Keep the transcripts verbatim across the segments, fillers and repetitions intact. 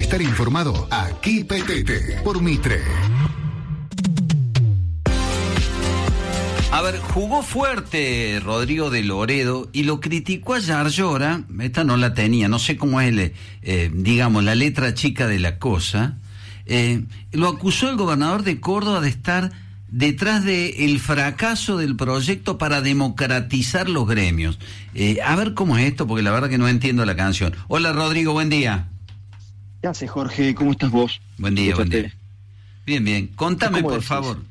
estar informado, aquí Petete, por Mitre. A ver, jugó fuerte Rodrigo de Loredo y lo criticó a Yarlora. Esta no la tenía, no sé cómo es, el, eh, digamos, la letra chica de la cosa. Eh, lo acusó el gobernador de Córdoba de estar detrás del fracaso del proyecto para democratizar los gremios. Eh, a ver cómo es esto, porque la verdad que no entiendo la canción. Hola Rodrigo, buen día. ¿Qué haces, Jorge? ¿Cómo estás vos? Buen día, buen día. Bien, bien. Contame, por decís? favor.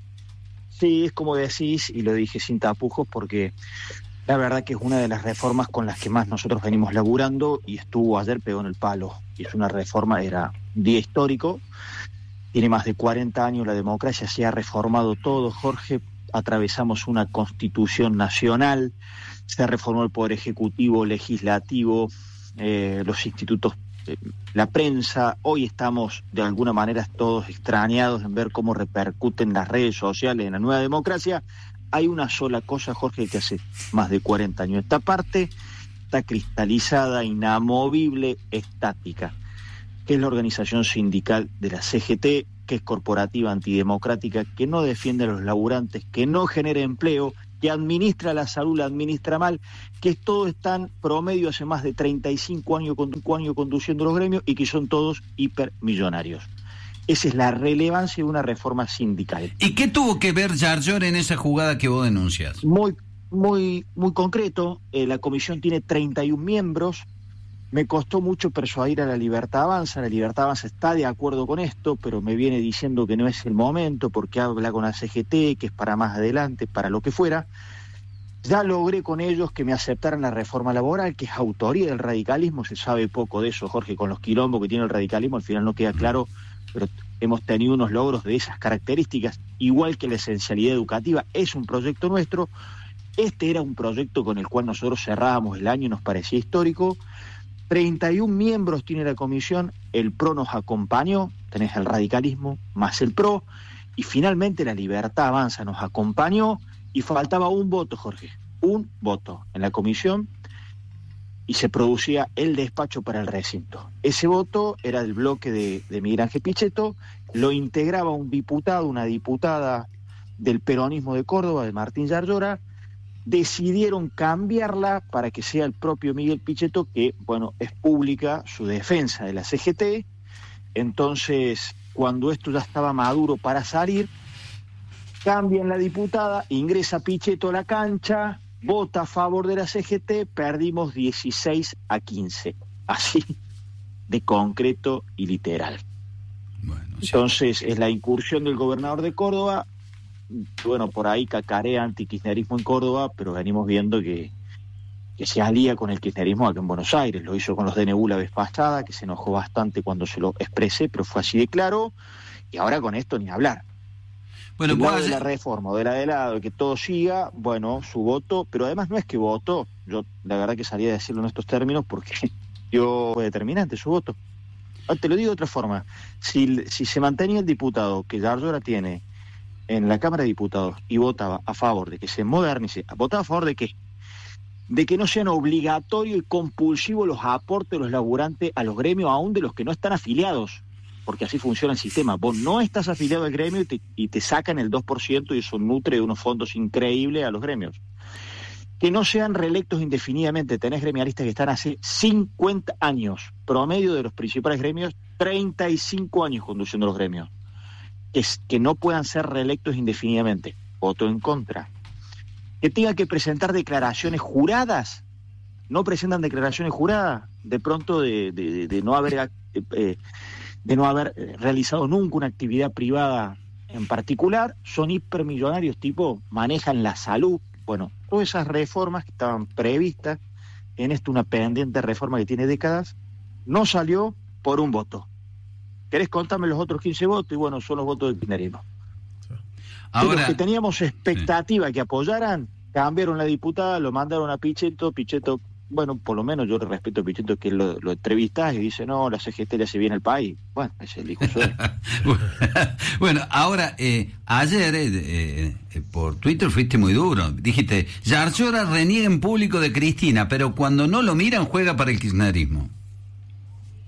Sí, es como decís, y lo dije sin tapujos, porque la verdad que es una de las reformas con las que más nosotros venimos laburando, y estuvo ayer, pegó en el palo. Y es una reforma, era un día histórico, tiene más de cuarenta años la democracia, se ha reformado todo, Jorge, atravesamos una constitución nacional, se reformó el poder ejecutivo, legislativo, eh, los institutos, eh, la prensa. Hoy estamos de alguna manera todos extrañados en ver cómo repercuten las redes sociales en la nueva democracia. Hay una sola cosa, Jorge, que hace más de cuarenta años esta parte está cristalizada, inamovible, estática, que es la organización sindical de la C G T, que es corporativa, antidemocrática, que no defiende a los laburantes, que no genera empleo, que administra la salud, la administra mal, que todos están promedio hace más de treinta y cinco años, años conduciendo los gremios y que son todos hipermillonarios. Esa es la relevancia de una reforma sindical. ¿Y qué tuvo que ver Yarlora en esa jugada que vos denuncias? Muy, muy, muy concreto, eh, la comisión tiene treinta y un miembros. Me costó mucho persuadir a la Libertad Avanza. La Libertad Avanza está de acuerdo con esto, pero me viene diciendo que no es el momento porque habla con la C G T, que es para más adelante, para lo que fuera. Ya logré con ellos que me aceptaran la reforma laboral, que es autoría del radicalismo. Se sabe poco de eso, Jorge, con los quilombos que tiene el radicalismo, al final no queda claro, pero hemos tenido unos logros de esas características, igual que la esencialidad educativa. Es un proyecto nuestro. Este era un proyecto con el cual nosotros cerrábamos el año y nos parecía histórico. treinta y un miembros tiene la comisión, el P R O nos acompañó, tenés el radicalismo más el P R O, y finalmente la Libertad Avanza nos acompañó, y faltaba un voto, Jorge, un voto en la comisión, y se producía el despacho para el recinto. Ese voto era del bloque de, de Miguel Ángel Pichetto, lo integraba un diputado, una diputada del peronismo de Córdoba, de Martín Yarlora. Decidieron cambiarla para que sea el propio Miguel Pichetto, que, bueno, es pública su defensa de la C G T. Entonces, cuando esto ya estaba maduro para salir, cambian la diputada, ingresa Pichetto a la cancha, vota a favor de la C G T, perdimos dieciséis a quince. Así de concreto y literal. Bueno, sí. Entonces, es la incursión del gobernador de Córdoba. Bueno, por ahí cacarea antikirchnerismo en Córdoba, pero venimos viendo que, que se alía con el kirchnerismo acá en Buenos Aires. Lo hizo con los D N U la vez pasada, que se enojó bastante cuando se lo expresé, pero fue así de claro, y ahora con esto ni hablar. Bueno, el lado de la reforma o de la de lado, que todo siga, bueno, su voto, pero además no es que votó, yo la verdad que salía a decirlo en estos términos porque yo fue determinante su voto. Ahora, te lo digo de otra forma, si, si se mantenía el diputado que Yarlora tiene en la Cámara de Diputados y votaba a favor de que se modernice, ¿votaba a favor de qué? De que no sean obligatorios y compulsivos los aportes de los laburantes a los gremios, aún de los que no están afiliados, porque así funciona el sistema. Vos no estás afiliado al gremio y te, y te sacan el dos por ciento y eso nutre de unos fondos increíbles a los gremios. Que no sean reelectos indefinidamente. Tenés gremialistas que están hace cincuenta años, promedio de los principales gremios, treinta y cinco años conduciendo los gremios. Que, que no puedan ser reelectos indefinidamente. Voto en contra. Que tengan que presentar declaraciones juradas. No presentan declaraciones juradas, de pronto de, de, de no haber eh, de no haber realizado nunca una actividad privada en particular. Son hipermillonarios, tipo manejan la salud. Bueno, todas esas reformas que estaban previstas en esto, una pendiente reforma que tiene décadas, no salió por un voto. ¿Querés contarme los otros quince votos? Y bueno, son los votos del kirchnerismo. Ahora, los que teníamos expectativa sí. que apoyaran, cambiaron la diputada, lo mandaron a Pichetto. Pichetto, bueno, por lo menos yo le respeto a Pichetto, que lo, lo entrevistas y dice, no, la C G T le hace bien al país. Bueno, ese es el discurso de él. Bueno, ahora, eh, ayer eh, eh, por Twitter fuiste muy duro. Dijiste, Yarlora reniega en público de Cristina, pero cuando no lo miran juega para el kirchnerismo.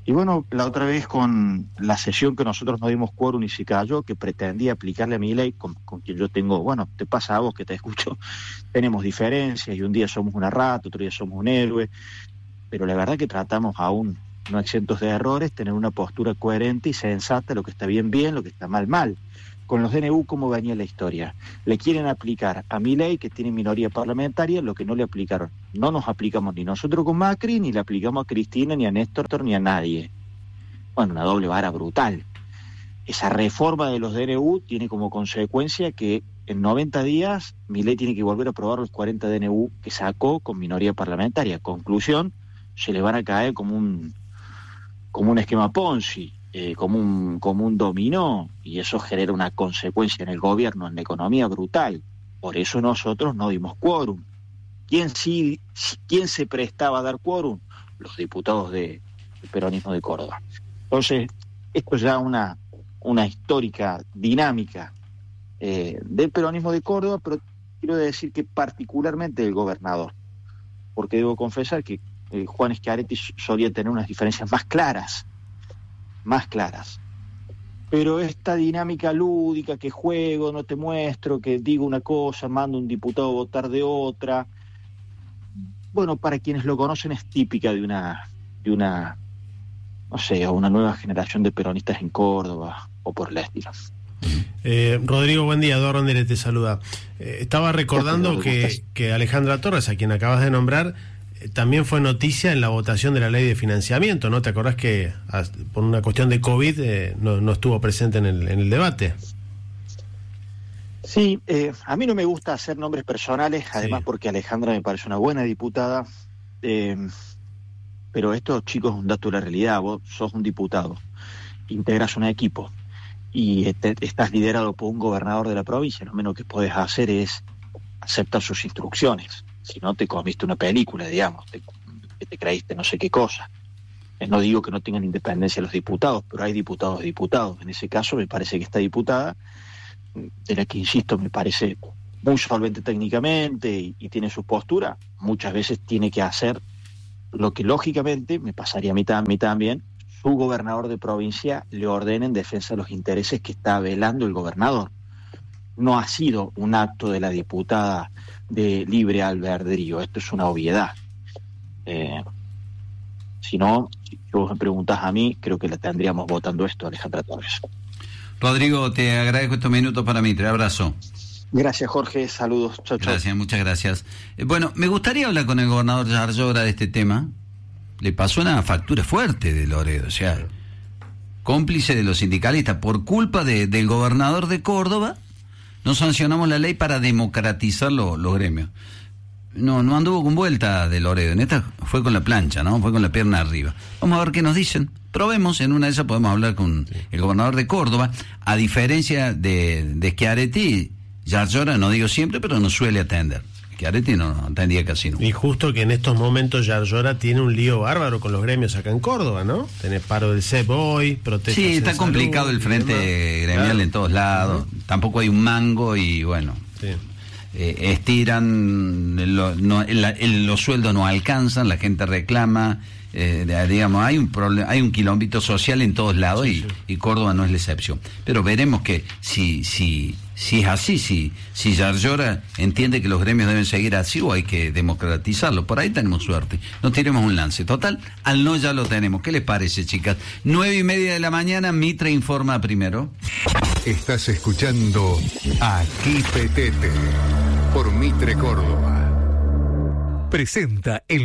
Y bueno, la otra vez con la sesión que nosotros no dimos quórum y se cayó, que pretendía aplicarle a Milei, con, con quien yo tengo, bueno, te pasa a vos que te escucho, tenemos diferencias y un día somos una rata, otro día somos un héroe, pero la verdad que tratamos aún, no exentos de errores, tener una postura coherente y sensata, lo que está bien, bien, lo que está mal, mal. Con los D N U, ¿cómo venía la historia? Le quieren aplicar a Milei, que tiene minoría parlamentaria, lo que no le aplicaron. No nos aplicamos ni nosotros con Macri, ni le aplicamos a Cristina, ni a Néstor, ni a nadie. Bueno, una doble vara brutal. Esa reforma de los D N U tiene como consecuencia que en noventa días Milei tiene que volver a aprobar los cuarenta D N U que sacó con minoría parlamentaria. Conclusión, se le van a caer como un, como un esquema Ponzi. Eh, como un como un dominó, y eso genera una consecuencia en el gobierno, en la economía brutal. Por eso nosotros no dimos quórum. ¿Quién sí, quién se prestaba a dar quórum? Los diputados de, del peronismo de Córdoba. Entonces, esto es ya una, una histórica dinámica eh, del peronismo de Córdoba, pero quiero decir que particularmente del gobernador, porque debo confesar que eh, Juan Schiaretti solía tener unas diferencias más claras más claras. Pero esta dinámica lúdica, que juego, no te muestro, que digo una cosa, mando un diputado a votar de otra, bueno, para quienes lo conocen es típica de una, de una, no sé, una nueva generación de peronistas en Córdoba, o por el estilo. Eh, Rodrigo, buen día, Eduardo Anderes te saluda. Eh, estaba recordando que, que Alejandra Torres, a quien acabas de nombrar, también fue noticia en la votación de la ley de financiamiento, ¿no? ¿Te acordás que por una cuestión de COVID eh, no, no estuvo presente en el, en el debate? Sí, eh, a mí no me gusta hacer nombres personales, además sí, porque Alejandra me parece una buena diputada, eh, pero esto, chicos, es un dato de la realidad. Vos sos un diputado, integras un equipo y te, estás liderado por un gobernador de la provincia, lo menos que podés hacer es aceptar sus instrucciones. Si no, te comiste una película, digamos, te, te creíste no sé qué cosa. No digo que no tengan independencia los diputados, pero hay diputados y diputados. En ese caso, me parece que esta diputada, de la que, insisto, me parece muy solvente técnicamente y, y tiene su postura, muchas veces tiene que hacer lo que lógicamente, me pasaría a mí, a mí también, su gobernador de provincia le ordena en defensa de los intereses que está velando el gobernador. No ha sido un acto de la diputada de libre albedrío, esto es una obviedad. Eh, si no, si vos me preguntás a mí, creo que la tendríamos votando esto, Alejandra Torres. Rodrigo, te agradezco estos minutos para mí, te abrazo. Gracias, Jorge, saludos, chao, chao. Gracias, muchas gracias. Eh, bueno, me gustaría hablar con el gobernador Yarlora de este tema. Le pasó una factura fuerte de Loredo, o sea, cómplice de los sindicalistas, por culpa de, del gobernador de Córdoba. No sancionamos la ley para democratizar lo, los gremios. No, no anduvo con vuelta de Loredo. En esta fue con la plancha, ¿no? Fue con la pierna arriba. Vamos a ver qué nos dicen. Probemos, en una de esas podemos hablar con el gobernador de Córdoba. A diferencia de, de Schiaretti, Yarlora, no digo siempre, pero no suele atender. Schiaretti no, no atendía casi nunca. Y justo que en estos momentos Yarlora tiene un lío bárbaro con los gremios acá en Córdoba, ¿no? Tenés paro del C E P hoy, protestas. Sí, está complicado el frente gremial, claro, en todos lados. Uh-huh. Tampoco hay un mango y bueno, sí. eh, estiran, lo, no, el, el, los sueldos no alcanzan, la gente reclama. Eh, digamos, hay un problema, hay un quilombito social en todos lados, sí, y, sí. y Córdoba no es la excepción. Pero veremos que si si si es así, si si Yarlora entiende que los gremios deben seguir así o hay que democratizarlo. Por ahí tenemos suerte. No tiremos un lance. Total, al no ya lo tenemos. ¿Qué les parece, chicas? Nueve y media de la mañana, Mitre informa primero. Estás escuchando Aquí Petete por Mitre Córdoba. Presenta el